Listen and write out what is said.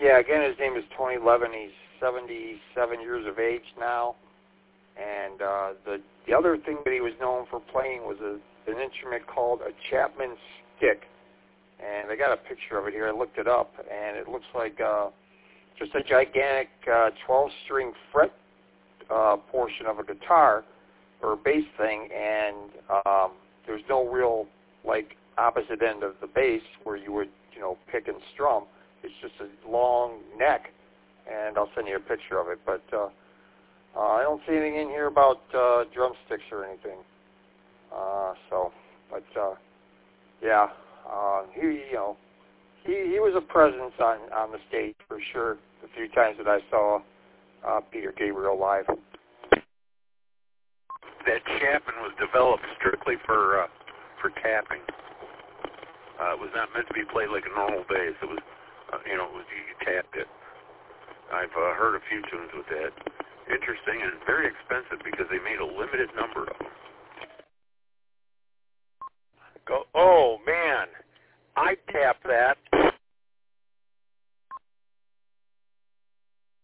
Yeah, again, his name is Tony Levin. He's 77 years of age now. And the other thing that he was known for playing was an instrument called a Chapman stick. And I got a picture of it here. I looked it up, and it looks like just a gigantic 12-string fret portion of a guitar or a bass thing, and there's no real, like, opposite end of the bass where you would, pick and strum. It's just a long neck, and I'll send you a picture of it. But I don't see anything in here about drumsticks or anything. Yeah, he was a presence on the stage for sure. The few times that I saw Peter Gabriel live. That Chapman was developed strictly for tapping. It was not meant to be played like a normal bass. It was, you tapped it. I've heard a few tunes with that. Interesting and very expensive because they made a limited number of them. Oh man, I tapped that